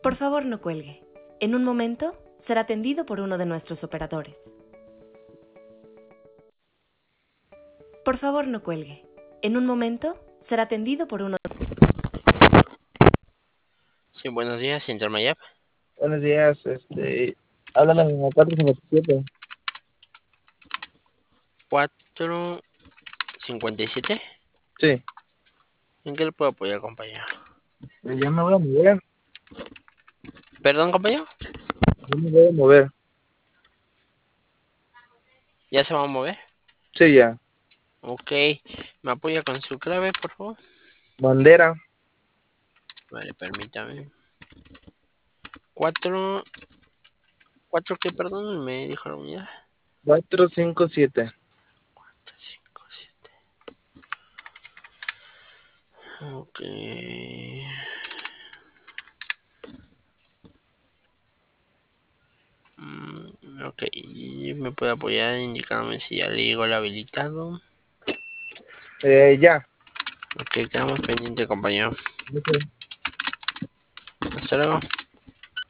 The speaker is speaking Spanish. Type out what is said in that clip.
Por favor, no cuelgue. En un momento será atendido por uno de nuestros operadores. Por favor, no cuelgue. En un momento será atendido por uno. Sí, buenos días, Intermayap. Buenos días, habla la misma 457. 457. Sí, ¿En qué le puedo apoyar, compañero? ya me voy a mover, ¿Perdón, compañero? ya me voy a mover. ¿Ya se va a mover? Sí, ya. Ok. ¿Me apoya con su clave, por favor? Bandera, Vale, permítame. 4... ¿4 qué, perdón? Me dijo la unidad. 457. 457. Ok. Ok. ¿Y me puede apoyar indicándome si ya le llegó el habilitado? Ya. Ok, quedamos pendientes, compañero. Ok. Hasta luego.